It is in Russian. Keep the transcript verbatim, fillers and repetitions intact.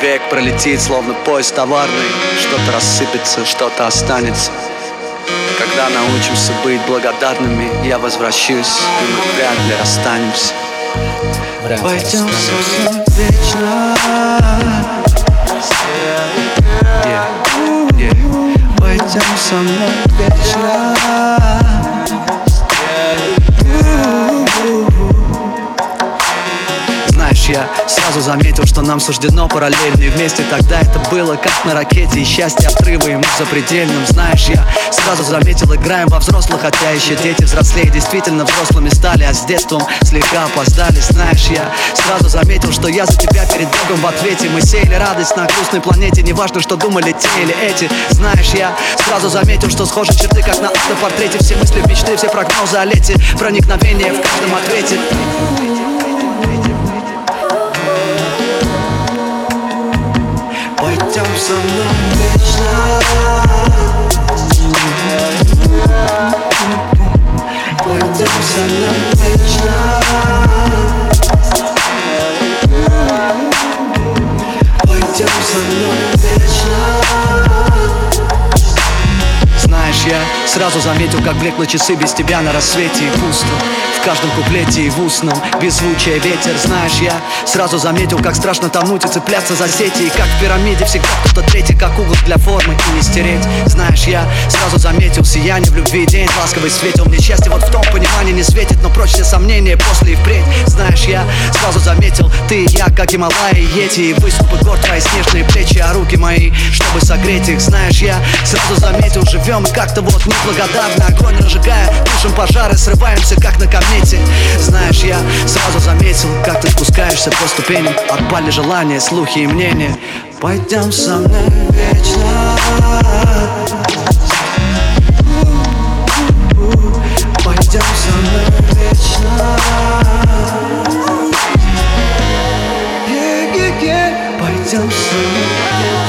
век пролетит, словно поезд товарный. Что-то рассыпется, что-то останется. Когда научимся быть благодарными, я возвращусь, и мы вряд ли расстанемся. Пойдем со мной вечно. yeah. Yeah. Пойдем со мной вечно. Знаешь, я сразу заметил, что нам суждено параллельно, и вместе тогда это было как на ракете. И счастье отрыва, и мы в запредельном. Знаешь, я сразу заметил, играем во взрослых, хотя еще дети взрослее действительно взрослыми стали, а с детством слегка опоздали. Знаешь, я сразу заметил, что я за тебя перед Богом в ответе. Мы сеяли радость на грустной планете, неважно, что думали те или эти. Знаешь, я сразу заметил, что схожи черты, как на автопортрете. Все мысли, мечты, все прогнозы о лете, проникновение в каждом ответе. Пойдем со мной вечно. Пойдем со мной вечно. Пойдем со мной вечно. Знаешь, я сразу заметил, как блекло часы без тебя на рассвете, и пусто в каждом куплете и в устном беззвучие ветер. Знаешь, я сразу заметил, как страшно тонуть и цепляться за сети, и как в пирамиде всегда кто-то третий, как угол для формы, и не стереть. Знаешь, я сразу заметил сияние в любви, день ласковый светил мне счастье, вот в том понимании не светит, но прочь все сомнения после и впредь. Знаешь, я сразу заметил, ты и я, как Гималаи и Йети, и выступы гор, твои снежные плечи, а руки мои, чтобы согреть их. Знаешь, я сразу заметил, живем и как-то вот неблагодарно, огонь разжигая, тушим пожары, срываемся, как на комете. Знаешь, я сразу заметил, как ты спускаешься по ступеням, отпали желания, слухи и мнения. Пойдем со мной вечно. Пойдем со мной вечно. yeah, yeah, yeah. Пойдем со мной.